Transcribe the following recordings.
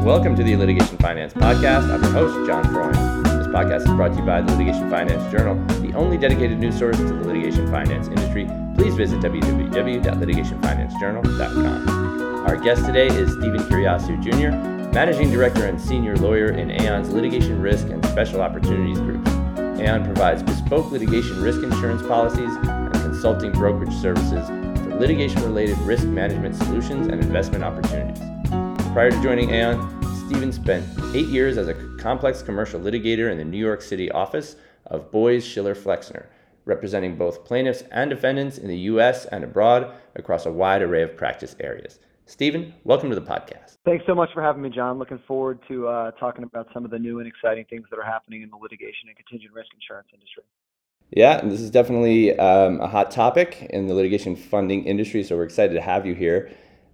Welcome to the Litigation Finance Podcast. I'm your host, John Freund. This podcast is brought to you by the Litigation Finance Journal, the only dedicated news source to the litigation finance industry. Please visit www.litigationfinancejournal.com. Our guest today is Stephen Kyriacou Jr., Managing Director and Senior Lawyer in Aon's Litigation Risk and Special Opportunities Group. Aon provides bespoke litigation risk insurance policies and consulting brokerage services for litigation-related risk management solutions and investment opportunities. Prior to joining Aon, Stephen spent 8 years as a complex commercial litigator in the New York City office of Boies Schiller Flexner, representing both plaintiffs and defendants in the U.S. and abroad across a wide array of practice areas. Stephen, welcome to the podcast. Thanks so much for having me, John. Looking forward to talking about some of the new and exciting things that are happening in the litigation and contingent risk insurance industry. Yeah, and this is definitely a hot topic in the litigation funding industry, so we're excited to have you here.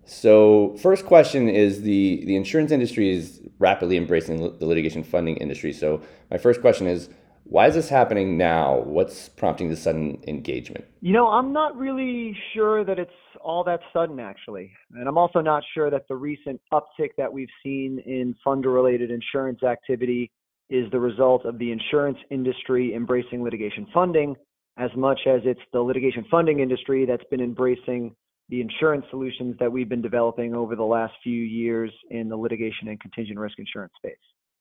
So first question is the insurance industry is rapidly embracing the litigation funding industry. So my first question is, why is this happening now? What's prompting the sudden engagement? I'm not really sure that it's all that sudden, actually. And I'm also not sure that the recent uptick that we've seen in funder-related insurance activity is the result of the insurance industry embracing litigation funding as much as it's the litigation funding industry that's been embracing the insurance solutions that we've been developing over the last few years in the litigation and contingent risk insurance space.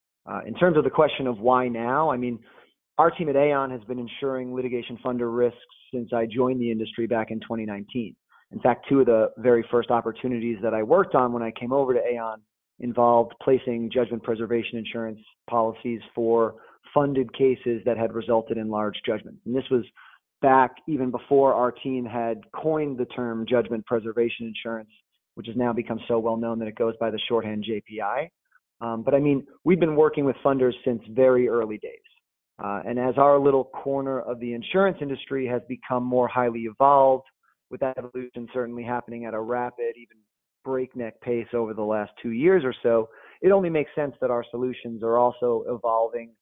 In terms of the question of why now, our team at Aon has been insuring litigation funder risks since I joined the industry back in 2019. In fact, two of the very first opportunities that I worked on when I came over to Aon involved placing judgment preservation insurance policies for funded cases that had resulted in large judgments. And this was back even before our team had coined the term judgment preservation insurance, which has now become so well known that it goes by the shorthand JPI. But we've been working with funders since very early days. And as our little corner of the insurance industry has become more highly evolved, with that evolution certainly happening at a rapid, even breakneck pace over the last 2 years or so, it only makes sense that our solutions are also evolving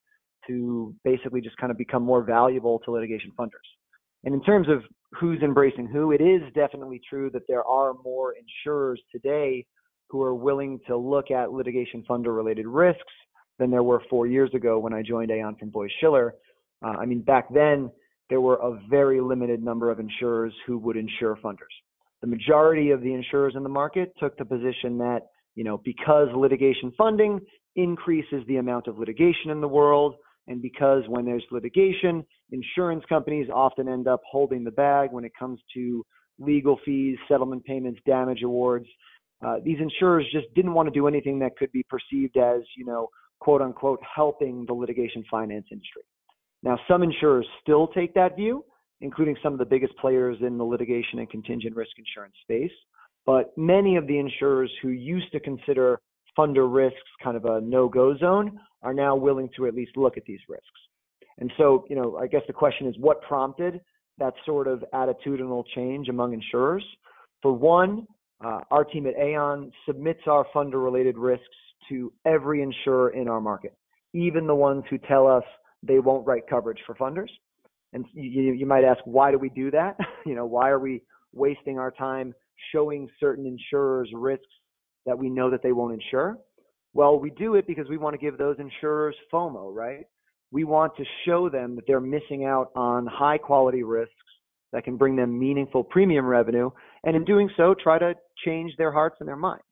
to basically just kind of become more valuable to litigation funders. And in terms of who's embracing who, it is definitely true that there are more insurers today who are willing to look at litigation funder-related risks than there were 4 years ago when I joined Aon from Boies Schiller. Back then, there were a very limited number of insurers who would insure funders. The majority of the insurers in the market took the position that, because litigation funding increases the amount of litigation in the world, and because when there's litigation, insurance companies often end up holding the bag when it comes to legal fees, settlement payments, damage awards. These insurers just didn't want to do anything that could be perceived as, quote unquote, helping the litigation finance industry. Now, some insurers still take that view, including some of the biggest players in the litigation and contingent risk insurance space. But many of the insurers who used to consider funder risks kind of a no-go zone are now willing to at least look at these risks. And so, I guess the question is, what prompted that sort of attitudinal change among insurers? For one, our team at Aon submits our funder-related risks to every insurer in our market, even the ones who tell us they won't write coverage for funders. And you might ask, why do we do that? Why are we wasting our time showing certain insurers risks that we know that they won't insure? Well, we do it because we want to give those insurers FOMO, right? We want to show them that they're missing out on high quality risks that can bring them meaningful premium revenue, and in doing so, try to change their hearts and their minds.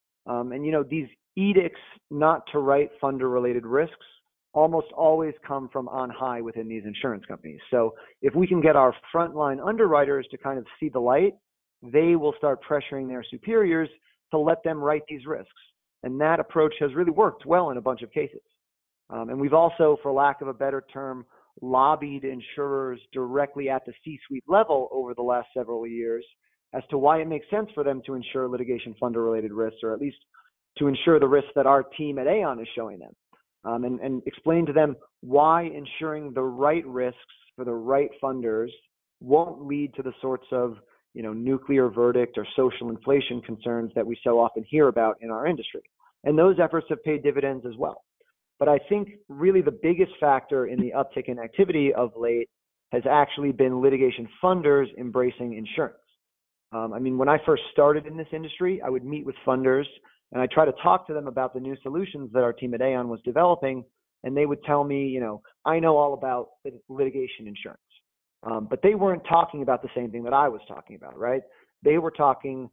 These edicts not to write funder-related risks almost always come from on high within these insurance companies. So if we can get our frontline underwriters to kind of see the light, they will start pressuring their superiors to let them write these risks. And that approach has really worked well in a bunch of cases. And we've also, for lack of a better term, lobbied insurers directly at the C-suite level over the last several years as to why it makes sense for them to insure litigation funder-related risks, or at least to insure the risks that our team at Aon is showing them. And explain to them why insuring the right risks for the right funders won't lead to the sorts of, nuclear verdict or social inflation concerns that we so often hear about in our industry. And those efforts have paid dividends as well. But I think really the biggest factor in the uptick in activity of late has actually been litigation funders embracing insurance. When I first started in this industry, I would meet with funders And I try to talk to them about the new solutions that our team at Aon was developing, and they would tell me, I know all about litigation insurance. But they weren't talking about the same thing that I was talking about, right? They were talking,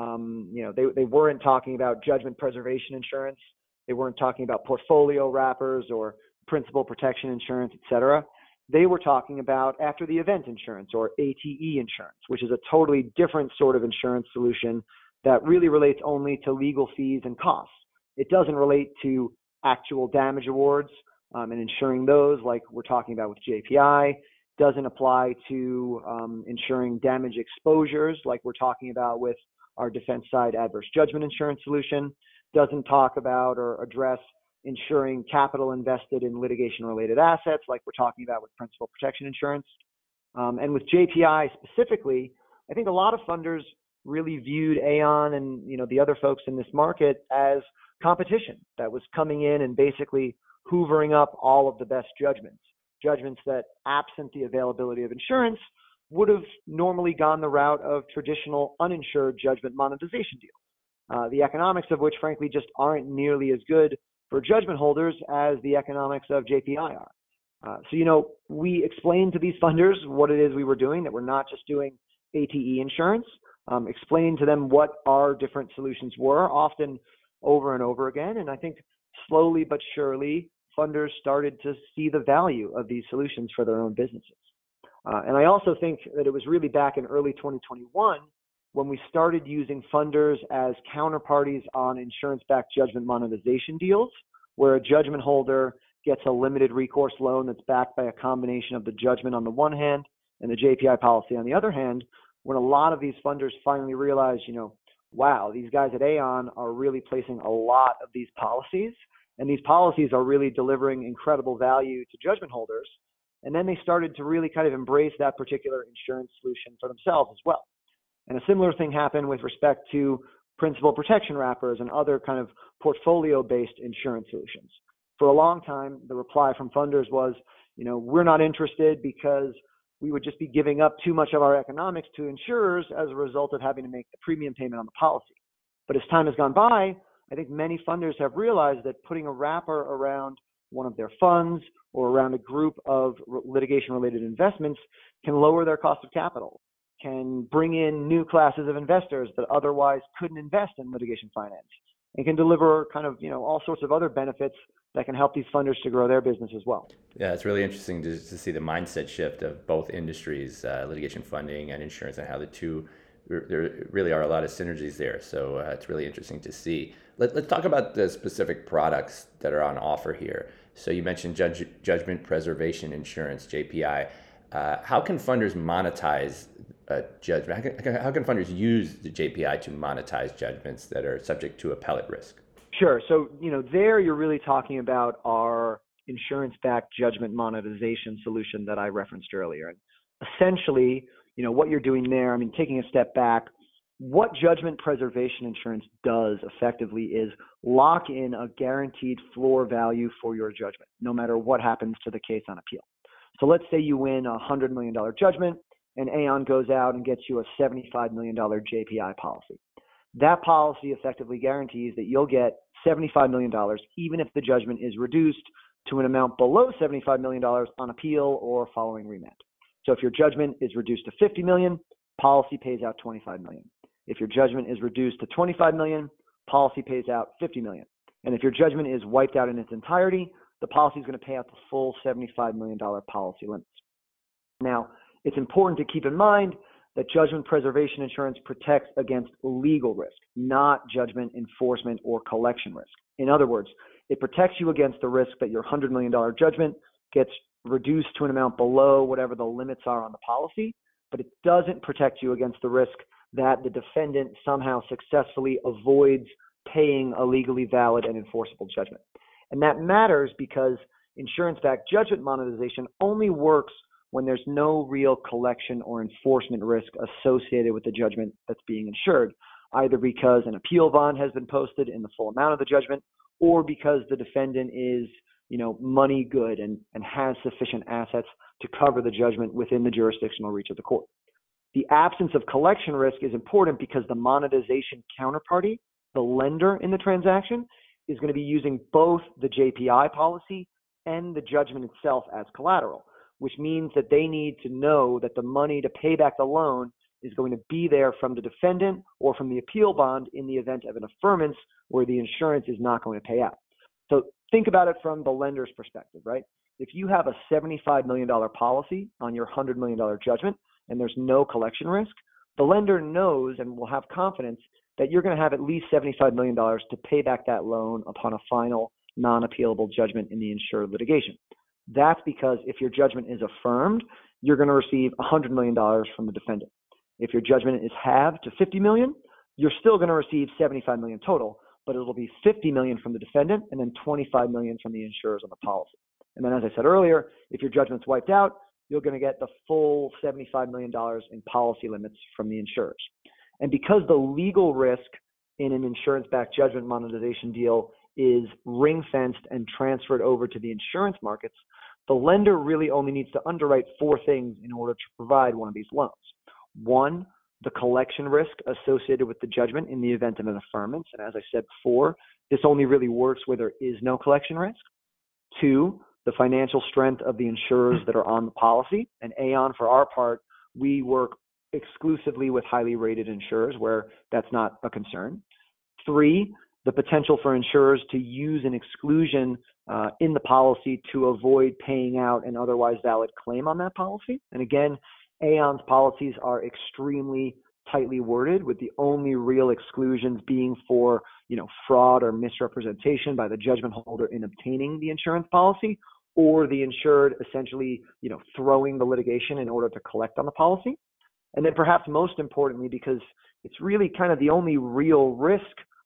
they weren't talking about judgment preservation insurance. They weren't talking about portfolio wrappers or principal protection insurance, et cetera. They were talking about after the event insurance or ATE insurance, which is a totally different sort of insurance solution that really relates only to legal fees and costs. It doesn't relate to actual damage awards and insuring those like we're talking about with JPI. Doesn't apply to insuring damage exposures like we're talking about with our defense side adverse judgment insurance solution. Doesn't talk about or address insuring capital invested in litigation-related assets like we're talking about with principal protection insurance. And with JPI specifically, I think a lot of funders really viewed Aon and the other folks in this market as competition that was coming in and basically hoovering up all of the best judgments that, absent the availability of insurance, would have normally gone the route of traditional uninsured judgment monetization deals, the economics of which, frankly, just aren't nearly as good for judgment holders as the economics of JPI are. So, we explained to these funders what it is we were doing, that we're not just doing ATE insurance, explained to them what our different solutions were, often over and over again. And I think slowly but surely, funders started to see the value of these solutions for their own businesses. And I also think that it was really back in early 2021 when we started using funders as counterparties on insurance-backed judgment monetization deals, where a judgment holder gets a limited recourse loan that's backed by a combination of the judgment on the one hand and the JPI policy on the other hand, when a lot of these funders finally realized, wow, these guys at Aon are really placing a lot of these policies, and these policies are really delivering incredible value to judgment holders. And then they started to really kind of embrace that particular insurance solution for themselves as well. And a similar thing happened with respect to principal protection wrappers and other kind of portfolio-based insurance solutions. For a long time, the reply from funders was, we're not interested because we would just be giving up too much of our economics to insurers as a result of having to make the premium payment on the policy. But as time has gone by, I think many funders have realized that putting a wrapper around one of their funds or around a group of litigation-related investments can lower their cost of capital, can bring in new classes of investors that otherwise couldn't invest in litigation finance, and can deliver kind of, all sorts of other benefits that can help these funders to grow their business as well. Yeah, it's really interesting to see the mindset shift of both industries, litigation funding and insurance, and how the two, there really are a lot of synergies there. So it's really interesting to see. Let's talk about the specific products that are on offer here. So you mentioned judgment preservation insurance, JPI. How can funders monetize judgment? How can funders use the JPI to monetize judgments that are subject to appellate risk? Sure. So, there you're really talking about our insurance-backed judgment monetization solution that I referenced earlier. And essentially, what you're doing there, taking a step back, what judgment preservation insurance does effectively is lock in a guaranteed floor value for your judgment, no matter what happens to the case on appeal. So let's say you win a $100 million judgment and Aon goes out and gets you a $75 million JPI policy. That policy effectively guarantees that you'll get $75 million even if the judgment is reduced to an amount below $75 million on appeal or following remand. So if your judgment is reduced to $50 million, policy pays out $25 million. If your judgment is reduced to $25 million, policy pays out $50 million. And if your judgment is wiped out in its entirety, the policy is going to pay out the full $75 million policy limits. Now, it's important to keep in mind that judgment preservation insurance protects against legal risk, not judgment enforcement or collection risk. In other words, it protects you against the risk that your $100 million judgment gets reduced to an amount below whatever the limits are on the policy, but it doesn't protect you against the risk that the defendant somehow successfully avoids paying a legally valid and enforceable judgment. And that matters because insurance-backed judgment monetization only works when there's no real collection or enforcement risk associated with the judgment that's being insured, either because an appeal bond has been posted in the full amount of the judgment or because the defendant is, money good and has sufficient assets to cover the judgment within the jurisdictional reach of the court. The absence of collection risk is important because the monetization counterparty The lender in the transaction is going to be using both the JPI policy and the judgment itself as collateral, which means that they need to know that the money to pay back the loan is going to be there from the defendant or from the appeal bond in the event of an affirmance where the insurance is not going to pay out. So think about it from the lender's perspective, right? If you have a $75 million policy on your $100 million judgment and there's no collection risk, the lender knows and will have confidence that you're going to have at least $75 million to pay back that loan upon a final non-appealable judgment in the insured litigation. That's because if your judgment is affirmed, you're going to receive $100 million from the defendant. If your judgment is halved to $50 million, you're still going to receive $75 million total, but it'll be $50 million from the defendant and then $25 million from the insurers on the policy. And then, as I said earlier, if your judgment's wiped out, you're going to get the full $75 million in policy limits from the insurers. And because the legal risk in an insurance-backed judgment monetization deal is ring-fenced and transferred over to the insurance markets, the lender really only needs to underwrite four things in order to provide one of these loans. One, the collection risk associated with the judgment in the event of an affirmance. And as I said before, this only really works where there is no collection risk. Two, the financial strength of the insurers that are on the policy. And Aon, for our part, we work exclusively with highly rated insurers where that's not a concern. Three, the potential for insurers to use an exclusion in the policy to avoid paying out an otherwise valid claim on that policy. And again, Aon's policies are extremely tightly worded, with the only real exclusions being for, fraud or misrepresentation by the judgment holder in obtaining the insurance policy, or the insured essentially, throwing the litigation in order to collect on the policy. And then perhaps most importantly, because it's really kind of the only real risk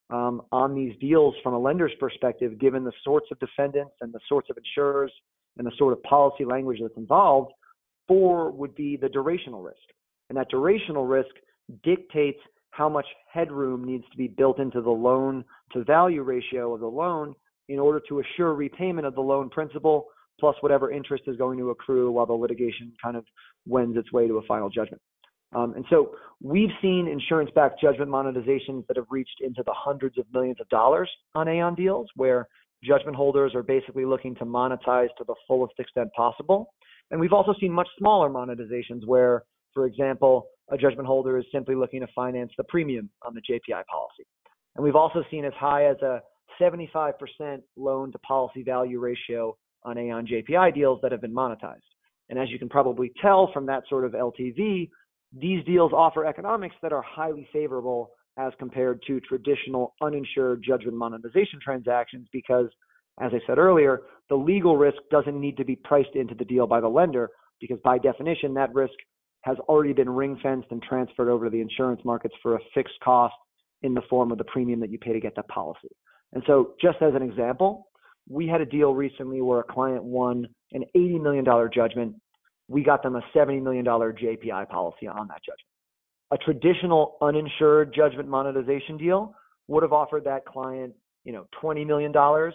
on these deals from a lender's perspective, given the sorts of defendants and the sorts of insurers and the sort of policy language that's involved, four would be the durational risk. And that durational risk dictates how much headroom needs to be built into the loan to value ratio of the loan in order to assure repayment of the loan principal plus whatever interest is going to accrue while the litigation kind of wends its way to a final judgment. And so we've seen insurance-backed judgment monetizations that have reached into the hundreds of millions of dollars on Aon deals, where judgment holders are basically looking to monetize to the fullest extent possible. And we've also seen much smaller monetizations where, for example, a judgment holder is simply looking to finance the premium on the JPI policy. And we've also seen as high as a 75% loan to policy value ratio on Aon JPI deals that have been monetized. And as you can probably tell from that sort of LTV, these deals offer economics that are highly favorable as compared to traditional uninsured judgment monetization transactions because, as I said earlier, the legal risk doesn't need to be priced into the deal by the lender because by definition, that risk has already been ring-fenced and transferred over to the insurance markets for a fixed cost in the form of the premium that you pay to get that policy. And so just as an example, we had a deal recently where a client won an $80 million judgment. We got them a $70 million JPI policy on that judgment. A traditional uninsured judgment monetization deal would have offered that client, $20 million,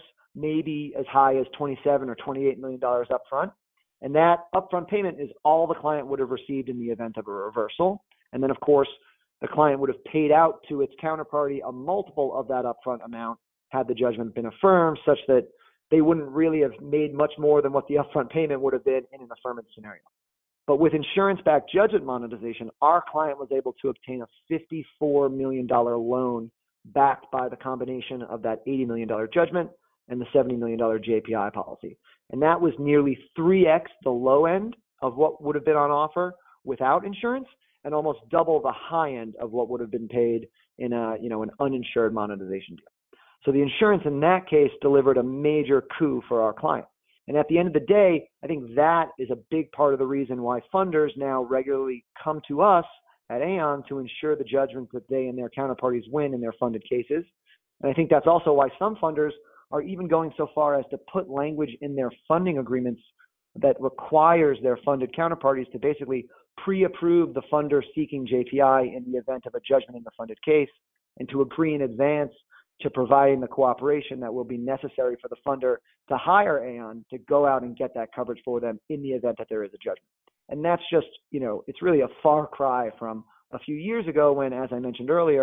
maybe as high as $27 or $28 million upfront. And that upfront payment is all the client would have received in the event of a reversal. And then, of course, the client would have paid out to its counterparty a multiple of that upfront amount had the judgment been affirmed, such that they wouldn't really have made much more than what the upfront payment would have been in an affirmance scenario. But with insurance-backed judgment monetization, our client was able to obtain a $54 million loan backed by the combination of that $80 million judgment and the $70 million JPI policy. And that was nearly 3x the low end of what would have been on offer without insurance and almost double the high end of what would have been paid in an uninsured monetization deal. So the insurance in that case delivered a major coup for our client. And at the end of the day, I think that is a big part of the reason why funders now regularly come to us at Aon to ensure the judgments that they and their counterparties win in their funded cases. And I think that's also why some funders are even going so far as to put language in their funding agreements that requires their funded counterparties to basically pre-approve the funder seeking JPI in the event of a judgment in the funded case and to agree in advance to providing the cooperation that will be necessary for the funder to hire Aon to go out and get that coverage for them in the event that there is a judgment. And that's just, it's really a far cry from a few years ago when, as I mentioned earlier,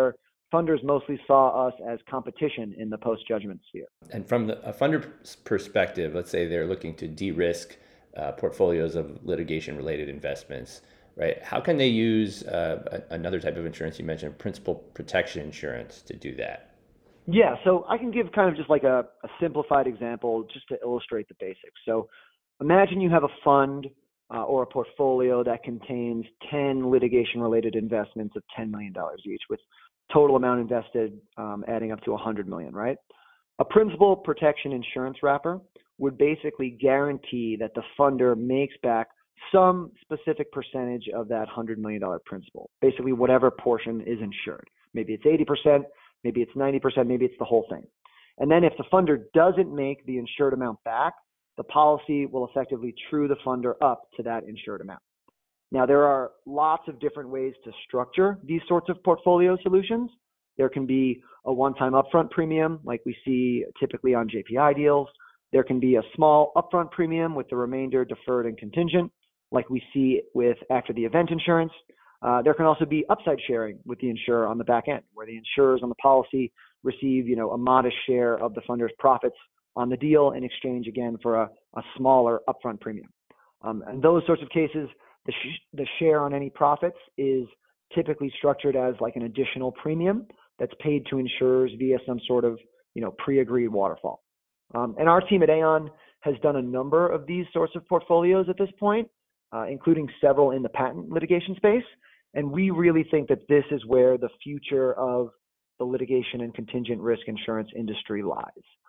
funders mostly saw us as competition in the post-judgment sphere. And from a funder's perspective, let's say they're looking to de-risk portfolios of litigation-related investments, right? How can they use another type of insurance you mentioned, principal protection insurance, to do that? Yeah, so I can give kind of just like a simplified example just to illustrate the basics. So imagine you have a fund or a portfolio that contains 10 litigation-related investments of $10 million each, with total amount invested adding up to $100 million, right? A principal protection insurance wrapper would basically guarantee that the funder makes back some specific percentage of that $100 million principal, basically whatever portion is insured. Maybe it's 80%, maybe it's 90%, maybe it's the whole thing. And then if the funder doesn't make the insured amount back, the policy will effectively true the funder up to that insured amount. Now, there are lots of different ways to structure these sorts of portfolio solutions. There can be a one-time upfront premium, like we see typically on JPI deals. There can be a small upfront premium with the remainder deferred and contingent, like we see with after the event insurance. There can also be upside sharing with the insurer on the back end, where the insurers on the policy receive, a modest share of the funder's profits on the deal in exchange, again, for a smaller upfront premium. And those sorts of cases, the share on any profits is typically structured as like an additional premium that's paid to insurers via some sort of, pre-agreed waterfall. And our team at Aon has done a number of these sorts of portfolios at this point, including several in the patent litigation space. And we really think that this is where the future of the litigation and contingent risk insurance industry lies.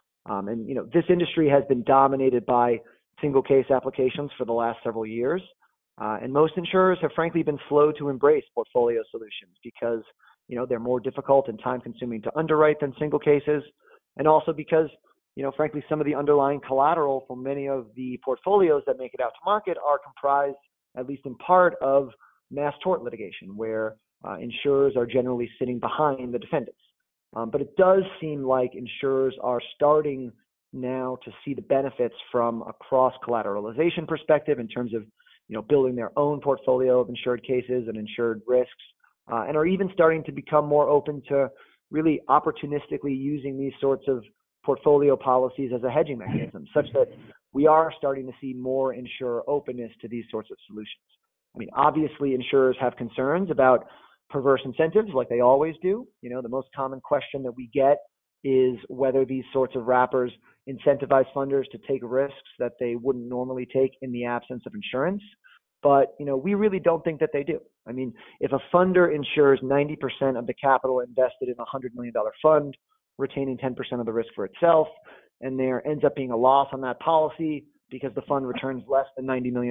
And this industry has been dominated by single case applications for the last several years. And most insurers have frankly been slow to embrace portfolio solutions because, they're more difficult and time consuming to underwrite than single cases. And also because, frankly, some of the underlying collateral for many of the portfolios that make it out to market are comprised, at least in part, of mass tort litigation, where insurers are generally sitting behind the defendants. But it does seem like insurers are starting now to see the benefits from a cross-collateralization perspective in terms of, building their own portfolio of insured cases and insured risks, and are even starting to become more open to really opportunistically using these sorts of portfolio policies as a hedging mechanism, such that we are starting to see more insurer openness to these sorts of solutions. I mean, obviously, insurers have concerns about perverse incentives like they always do. The most common question that we get is whether these sorts of wrappers incentivize funders to take risks that they wouldn't normally take in the absence of insurance. But, we really don't think that they do. I mean, if a funder insures 90% of the capital invested in a $100 million fund, retaining 10% of the risk for itself, and there ends up being a loss on that policy because the fund returns less than $90 million,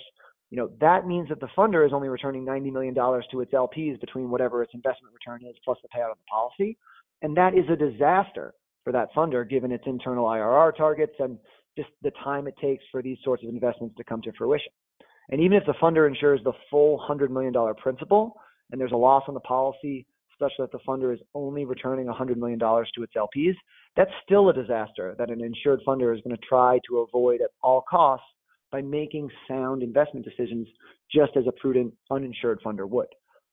that means that the funder is only returning $90 million to its LPs between whatever its investment return is plus the payout on the policy. And that is a disaster for that funder, given its internal IRR targets and just the time it takes for these sorts of investments to come to fruition. And even if the funder insures the full $100 million principal and there's a loss on the policy such that the funder is only returning $100 million to its LPs, that's still a disaster that an insured funder is going to try to avoid at all costs by making sound investment decisions just as a prudent uninsured funder would.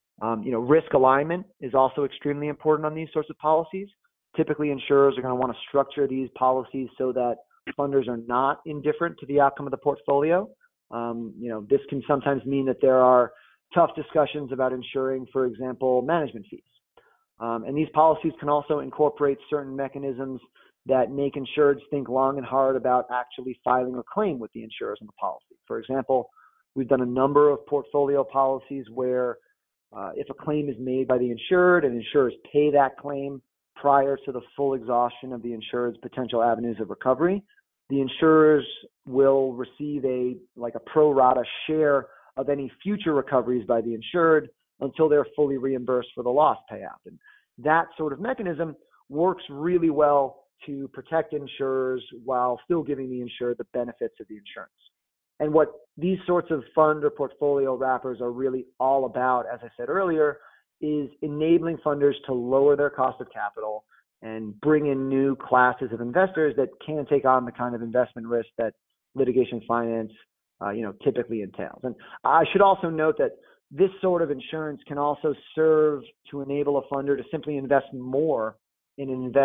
Risk alignment is also extremely important on these sorts of policies. Typically, insurers are going to want to structure these policies so that funders are not indifferent to the outcome of the portfolio. This can sometimes mean that there are tough discussions about insuring, for example, management fees. And these policies can also incorporate certain mechanisms that make insureds think long and hard about actually filing a claim with the insurers on the policy. For example, we've done a number of portfolio policies where if a claim is made by the insured and insurers pay that claim prior to the full exhaustion of the insured's potential avenues of recovery, the insurers will receive a pro rata share of any future recoveries by the insured until they're fully reimbursed for the loss payout. And that sort of mechanism works really well to protect insurers while still giving the insured the benefits of the insurance. And what these sorts of fund or portfolio wrappers are really all about, as I said earlier, is enabling funders to lower their cost of capital and bring in new classes of investors that can take on the kind of investment risk that litigation finance, typically entails. And I should also note that this sort of insurance can also serve to enable a funder to simply invest more in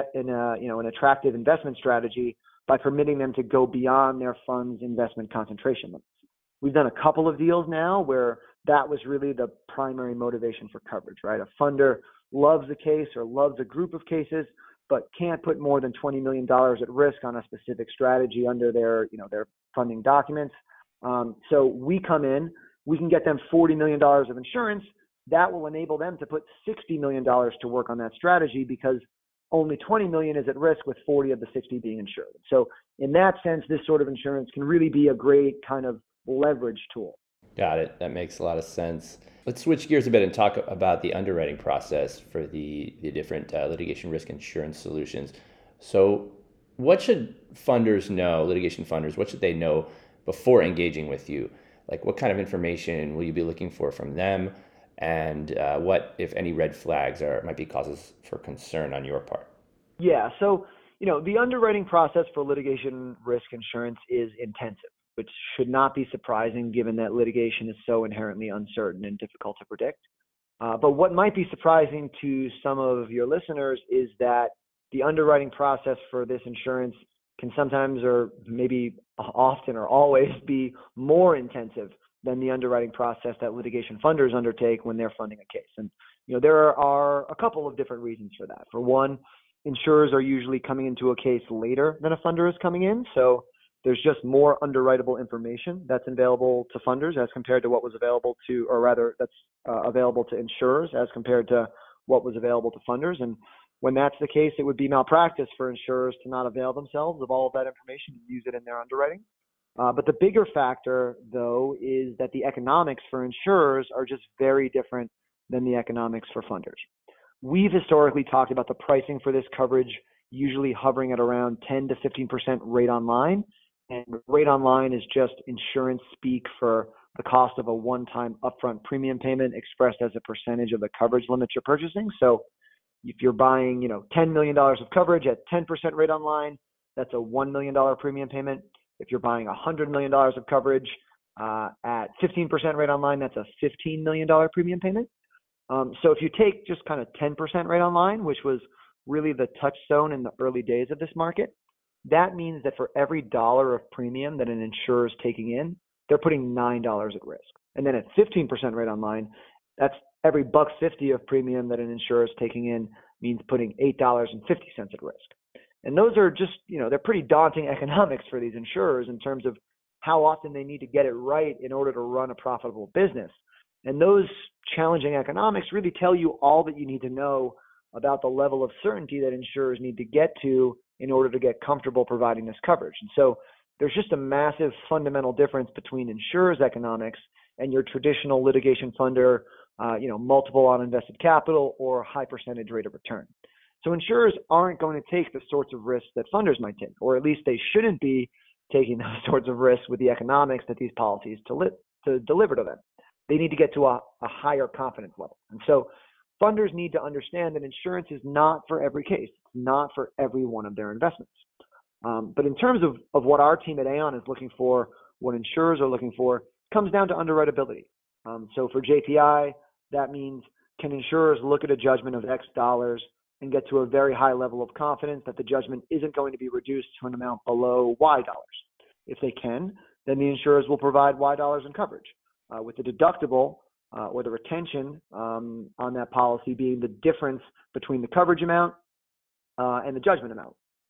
an attractive investment strategy by permitting them to go beyond their fund's investment concentration limits. We've done a couple of deals now where that was really the primary motivation for coverage, right? A funder loves a case or loves a group of cases, but can't put more than $20 million at risk on a specific strategy under their funding documents. So we come in, we can get them $40 million of insurance. That will enable them to put $60 million to work on that strategy because only $20 million is at risk with 40 of the 60 being insured. So in that sense, this sort of insurance can really be a great kind of leverage tool. Got it. That makes a lot of sense. Let's switch gears a bit and talk about the underwriting process for the different litigation risk insurance solutions. So what should funders know, litigation funders, what should they know before engaging with you? Like what kind of information will you be looking for from them? And what, if any, red flags might be causes for concern on your part? Yeah, so the underwriting process for litigation risk insurance is intensive, which should not be surprising given that litigation is so inherently uncertain and difficult to predict. But what might be surprising to some of your listeners is that the underwriting process for this insurance can sometimes, or maybe often or always, be more intensive than the underwriting process that litigation funders undertake when they're funding a case. And there are a couple of different reasons for that. For one, insurers are usually coming into a case later than a funder is coming in, so there's just more underwritable information that's available to funders as compared to what was available to, or rather that's available to insurers as compared to what was available to funders. And when that's the case, it would be malpractice for insurers to not avail themselves of all of that information and use it in their underwriting. But the bigger factor, though, is that the economics for insurers are just very different than the economics for funders. We've historically talked about the pricing for this coverage usually hovering at around 10 to 15% rate on line. And rate on line is just insurance speak for the cost of a one-time upfront premium payment expressed as a percentage of the coverage limits you're purchasing. So if you're buying, $10 million of coverage at 10% rate on line, that's a $1 million premium payment. If you're buying $100 million of coverage at 15% rate on line, that's a $15 million premium payment. So if you take just kind of 10% rate on line, which was really the touchstone in the early days of this market, that means that for every dollar of premium that an insurer is taking in, they're putting $9 at risk. And then at 15% rate on line, that's every $1.50 of premium that an insurer is taking in means putting $8.50 at risk. And those are just, they're pretty daunting economics for these insurers in terms of how often they need to get it right in order to run a profitable business. And those challenging economics really tell you all that you need to know about the level of certainty that insurers need to get to in order to get comfortable providing this coverage. And so there's just a massive fundamental difference between insurers' economics and your traditional litigation funder, multiple on invested capital or high percentage rate of return. So insurers aren't going to take the sorts of risks that funders might take, or at least they shouldn't be taking those sorts of risks with the economics that these policies to deliver to them. They need to get to a higher confidence level. And so funders need to understand that insurance is not for every case, it's not for every one of their investments. But in terms of what our team at Aon is looking for, what insurers are looking for, it comes down to underwritability. So for JPI, that means can insurers look at a judgment of X dollars and get to a very high level of confidence that the judgment isn't going to be reduced to an amount below Y dollars? If they can, then the insurers will provide Y dollars in coverage, with the deductible or the retention on that policy being the difference between the coverage amount and the judgment amount.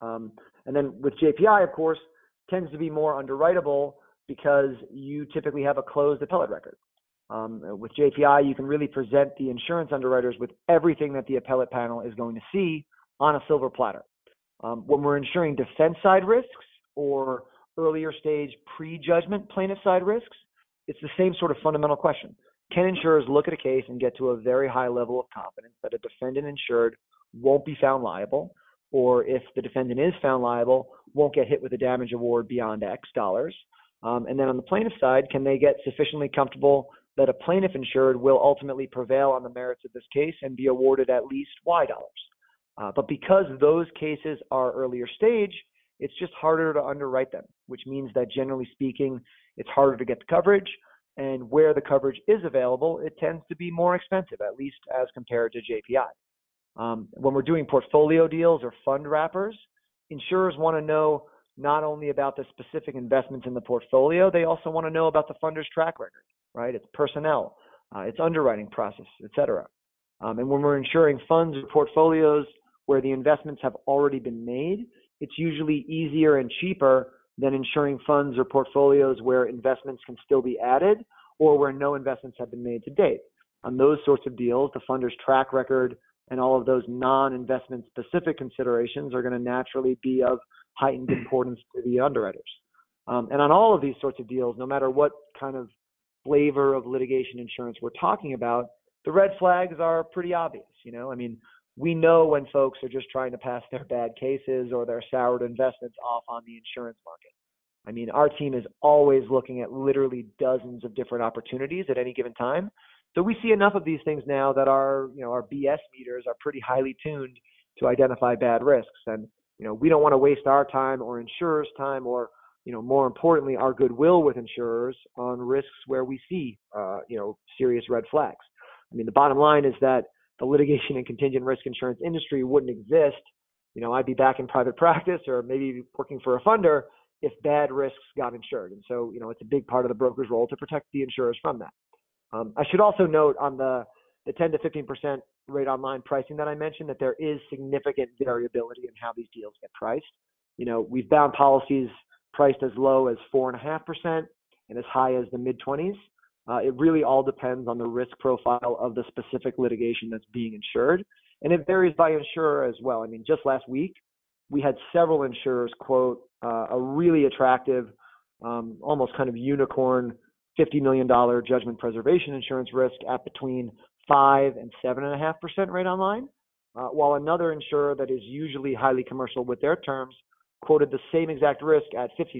And then with JPI, of course, tends to be more underwritable because you typically have a closed appellate record. With JPI, you can really present the insurance underwriters with everything that the appellate panel is going to see on a silver platter. When we're insuring defense side risks or earlier stage pre-judgment plaintiff side risks, it's the same sort of fundamental question. Can insurers look at a case and get to a very high level of confidence that a defendant insured won't be found liable, or if the defendant is found liable, won't get hit with a damage award beyond X dollars? And then on the plaintiff side, can they get sufficiently comfortable that a plaintiff insured will ultimately prevail on the merits of this case and be awarded at least Y dollars? But because those cases are earlier stage, it's just harder to underwrite them, which means that generally speaking, it's harder to get the coverage. And where the coverage is available, it tends to be more expensive, at least as compared to JPI. When we're doing portfolio deals or fund wrappers, insurers want to know not only about the specific investments in the portfolio, they also want to know about the funder's track record, right? Its personnel, its underwriting process, et cetera. And when we're insuring funds or portfolios where the investments have already been made, it's usually easier and cheaper than insuring funds or portfolios where investments can still be added or where no investments have been made to date. On those sorts of deals, the funder's track record and all of those non-investment specific considerations are going to naturally be of heightened importance to the underwriters. And on all of these sorts of deals, no matter what kind of flavor of litigation insurance we're talking about, the red flags are pretty obvious. We know when folks are just trying to pass their bad cases or their soured investments off on the insurance market. Our team is always looking at literally dozens of different opportunities at any given time. So we see enough of these things now that our BS meters are pretty highly tuned to identify bad risks. And, we don't want to waste our time or insurers' time or, more importantly, our goodwill with insurers on risks where we see, serious red flags. The bottom line is that the litigation and contingent risk insurance industry wouldn't exist. I'd be back in private practice or maybe working for a funder if bad risks got insured. And so, it's a big part of the broker's role to protect the insurers from that. I should also note on the 10 to 15% rate online pricing that I mentioned that there is significant variability in how these deals get priced. We've bound policies priced as low as 4.5% and as high as the mid-20s. It really all depends on the risk profile of the specific litigation that's being insured. And it varies by insurer as well. Just last week, we had several insurers quote a really attractive, almost kind of unicorn $50 million judgment preservation insurance risk at between 5 and 7.5% rate online, while another insurer that is usually highly commercial with their terms quoted the same exact risk at 15%.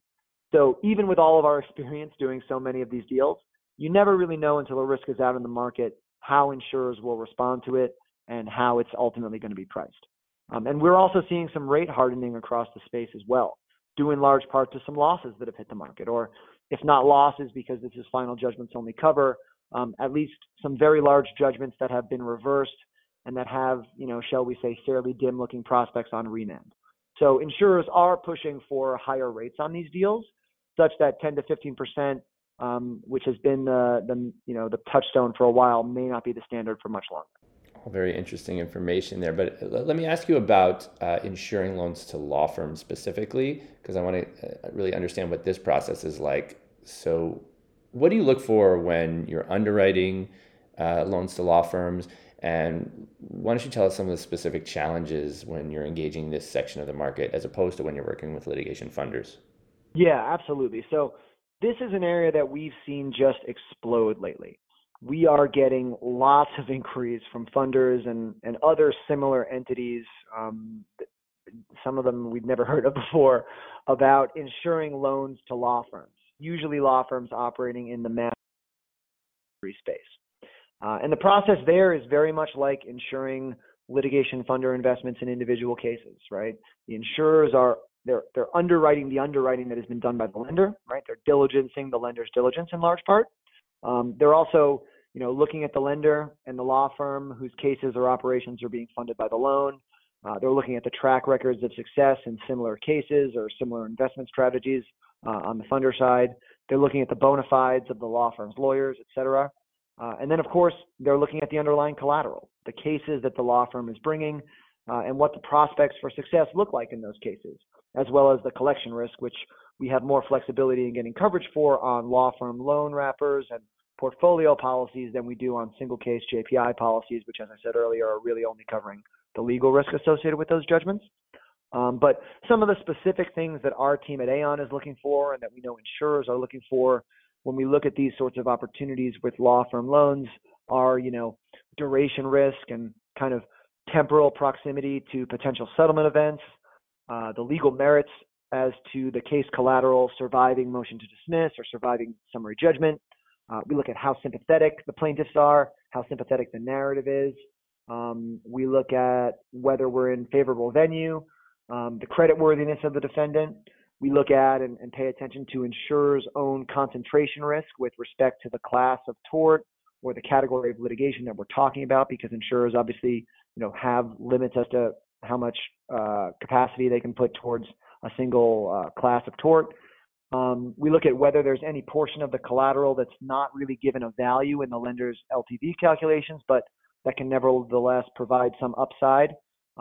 So even with all of our experience doing so many of these deals, you never really know until a risk is out in the market how insurers will respond to it and how it's ultimately going to be priced. And we're also seeing some rate hardening across the space as well, due in large part to some losses that have hit the market, or if not losses because this is final judgments only cover, at least some very large judgments that have been reversed and that have, shall we say, fairly dim looking prospects on remand. So insurers are pushing for higher rates on these deals, such that 10 to 15%, which has been the touchstone for a while, may not be the standard for much longer. All very interesting information there. But let me ask you about insuring loans to law firms specifically, because I want to really understand what this process is like. So what do you look for when you're underwriting loans to law firms? And why don't you tell us some of the specific challenges when you're engaging this section of the market as opposed to when you're working with litigation funders? Yeah, absolutely. So this is an area that we've seen just explode lately. We are getting lots of inquiries from funders and other similar entities, some of them we've never heard of before, about insuring loans to law firms, usually law firms operating in the mass space. And the process there is very much like insuring litigation funder investments in individual cases, right? The insurers they're underwriting the underwriting that has been done by the lender, right? They're diligencing the lender's diligence in large part. They're also, looking at the lender and the law firm whose cases or operations are being funded by the loan. They're looking at the track records of success in similar cases or similar investment strategies on the funder side. They're looking at the bona fides of the law firm's lawyers, et cetera. And then, of course, they're looking at the underlying collateral, the cases that the law firm is bringing, and what the prospects for success look like in those cases, as well as the collection risk, which we have more flexibility in getting coverage for on law firm loan wrappers and portfolio policies than we do on single case JPI policies, which, as I said earlier, are really only covering the legal risk associated with those judgments. But some of the specific things that our team at Aon is looking for and that we know insurers are looking for when we look at these sorts of opportunities with law firm loans are, duration risk and kind of temporal proximity to potential settlement events, the legal merits as to the case collateral surviving motion to dismiss or surviving summary judgment. We look at how sympathetic the plaintiffs are, how sympathetic the narrative is. We look at whether we're in favorable venue, the creditworthiness of the defendant. We look at and pay attention to insurers' own concentration risk with respect to the class of tort or the category of litigation that we're talking about, because insurers obviously, have limits as to how much capacity they can put towards a single class of tort. We look at whether there's any portion of the collateral that's not really given a value in the lender's LTV calculations, but that can nevertheless provide some upside.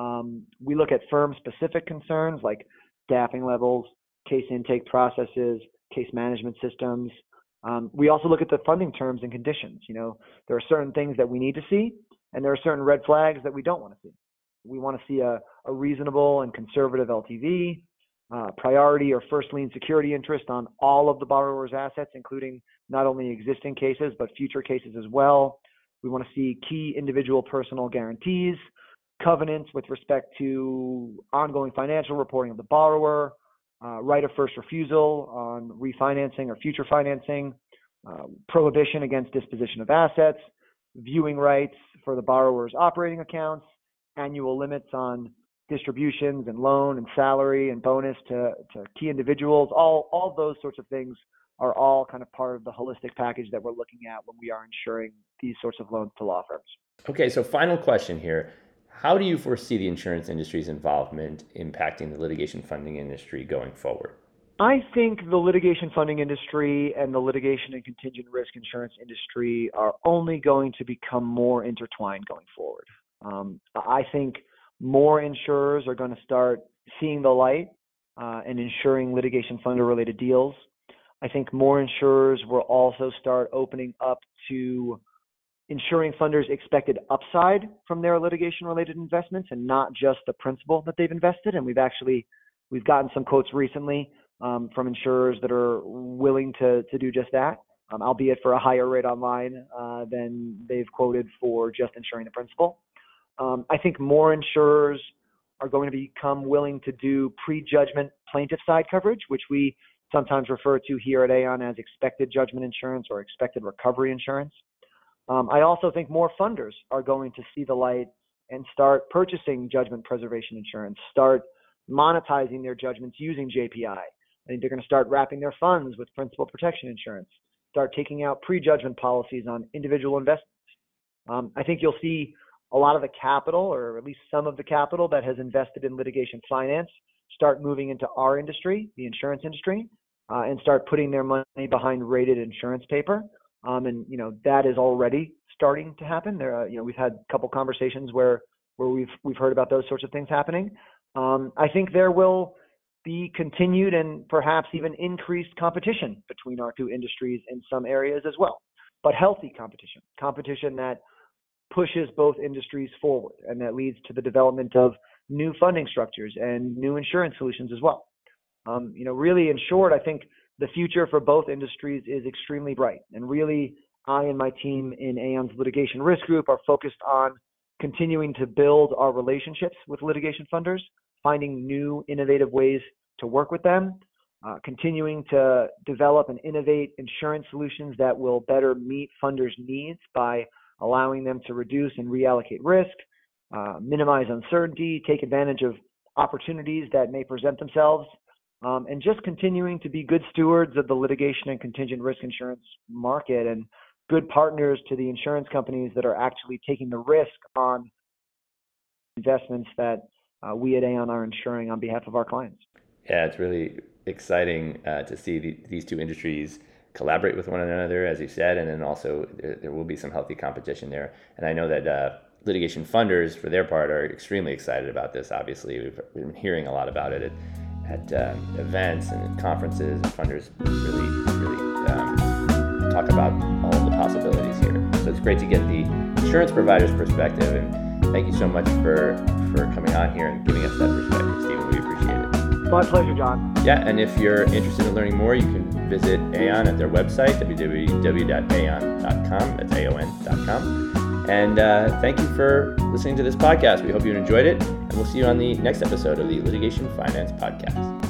We look at firm-specific concerns like staffing levels, case intake processes, case management systems. We also look at the funding terms and conditions. There are certain things that we need to see, and there are certain red flags that we don't want to see. We want to see a reasonable and conservative LTV, priority or first lien security interest on all of the borrower's assets, including not only existing cases, but future cases as well. We want to see key individual personal guarantees, covenants with respect to ongoing financial reporting of the borrower, right of first refusal on refinancing or future financing, prohibition against disposition of assets, viewing rights for the borrower's operating accounts, annual limits on distributions and loan and salary and bonus to key individuals. All those sorts of things are all kind of part of the holistic package that we're looking at when we are insuring these sorts of loans to law firms. Okay, so final question here. How do you foresee the insurance industry's involvement impacting the litigation funding industry going forward? I think the litigation funding industry and the litigation and contingent risk insurance industry are only going to become more intertwined going forward. I think more insurers are going to start seeing the light and insuring litigation funder-related deals. I think more insurers will also start opening up to insuring funders' expected upside from their litigation-related investments and not just the principal that they've invested. And we've gotten some quotes recently from insurers that are willing to do just that, albeit for a higher rate online than they've quoted for just insuring the principal. I think more insurers are going to become willing to do pre-judgment plaintiff side coverage, which we sometimes refer to here at Aon as expected judgment insurance or expected recovery insurance. I also think more funders are going to see the light and start purchasing judgment preservation insurance, start monetizing their judgments using JPI. I think they're going to start wrapping their funds with principal protection insurance, start taking out pre-judgment policies on individual investments. I think you'll see a lot of the capital, or at least some of the capital that has invested in litigation finance, start moving into our industry, the insurance industry, and start putting their money behind rated insurance paper. And that is already starting to happen. We've had a couple conversations where we've heard about those sorts of things happening. I think there will be continued and perhaps even increased competition between our two industries in some areas as well, but healthy competition that pushes both industries forward and that leads to the development of new funding structures and new insurance solutions as well. Really, in short, I think the future for both industries is extremely bright. And really, I and my team in Aon's Litigation Risk Group are focused on continuing to build our relationships with litigation funders, finding new innovative ways to work with them, continuing to develop and innovate insurance solutions that will better meet funders' needs by allowing them to reduce and reallocate risk, minimize uncertainty, take advantage of opportunities that may present themselves, and just continuing to be good stewards of the litigation and contingent risk insurance market and good partners to the insurance companies that are actually taking the risk on investments that we at Aon are insuring on behalf of our clients. Yeah, it's really exciting to see these two industries collaborate with one another, as you said, and then also there will be some healthy competition there. And I know that litigation funders, for their part, are extremely excited about this. Obviously, we've been hearing a lot about it at events and conferences, and funders really talk about all of the possibilities here. So it's great to get the insurance provider's perspective, and thank you so much for coming on here and giving us that perspective, Stephen. We appreciate it. My pleasure, John. Yeah, and if you're interested in learning more, you can visit Aon at their website, www.aon.com. That's AON.com. And thank you for listening to this podcast. We hope you enjoyed it, and we'll see you on the next episode of the Litigation Finance Podcast.